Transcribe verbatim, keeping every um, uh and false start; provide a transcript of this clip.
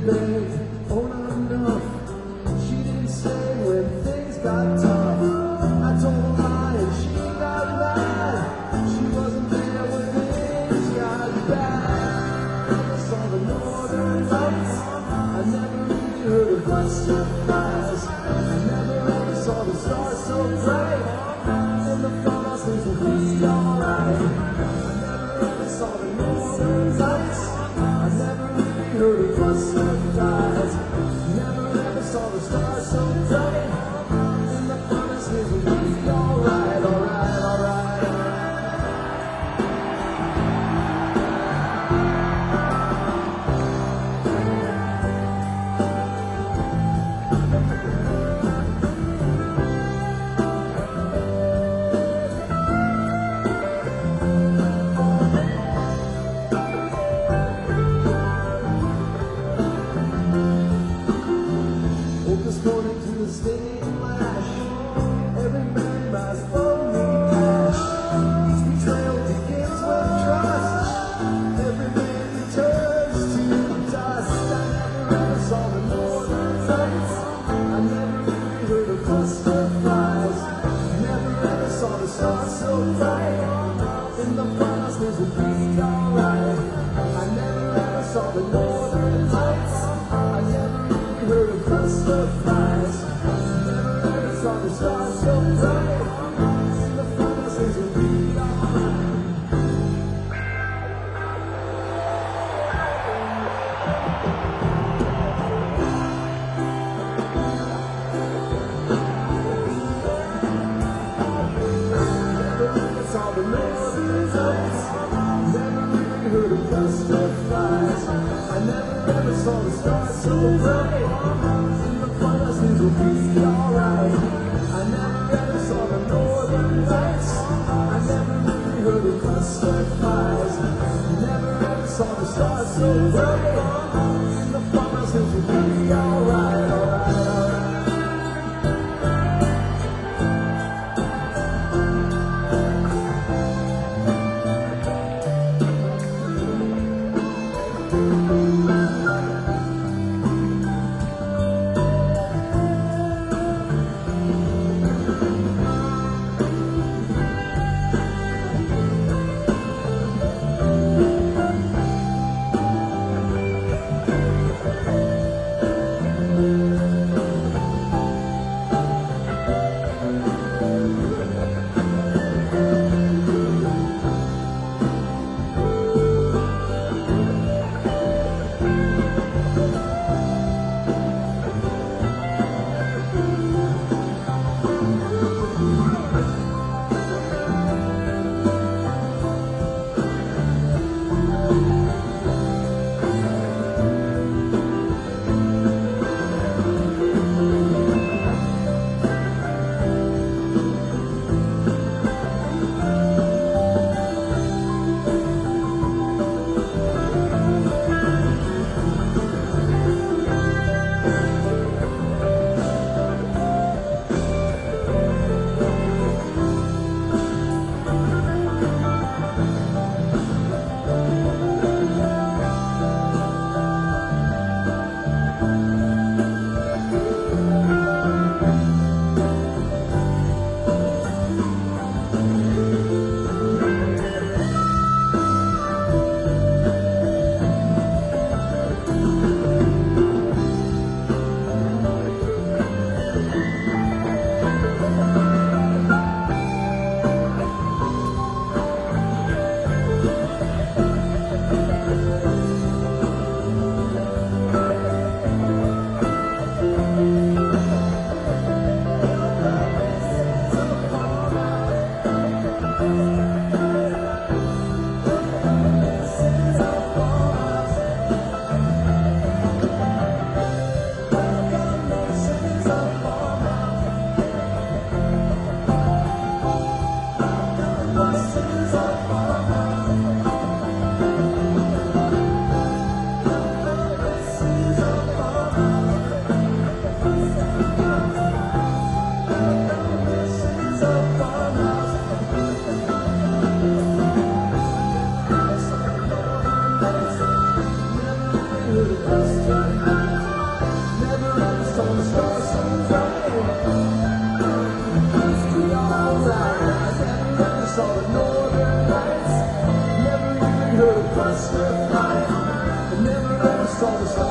begged, oh not enough. She didn't stay when things got tough. I told her lie and she got mad. She wasn't there when things got bad. I saw the northern lights. I never really heard of butterflies. I never ever saw the stars so bright. In the fall things will be alright. I never ever saw the northern lights. I never really heard of butterflies. Never ever saw the stars so bright. In the promise things will be alright, alright, alright, alright. According to the stinging lash, every man must owe me cash. Each betrayal begins with trust. Every man returns to dust. I never ever saw the northern lights. I never really heard of butterflies. Never ever saw the stars so bright. In the promise things will be alright. I never ever saw the northern lights. I never really heard of butterflies. Never ever saw the stars so bright. In the promise things will be alright. Saw the northern lights. Never really heard of butterflies. I never ever saw the stars so bright. In the promise things will be alright. I never ever saw the northern lights. I never really heard of butterflies. Never ever saw the stars so bright. In the promise things will be alright, alright, alright. Just saw the stars.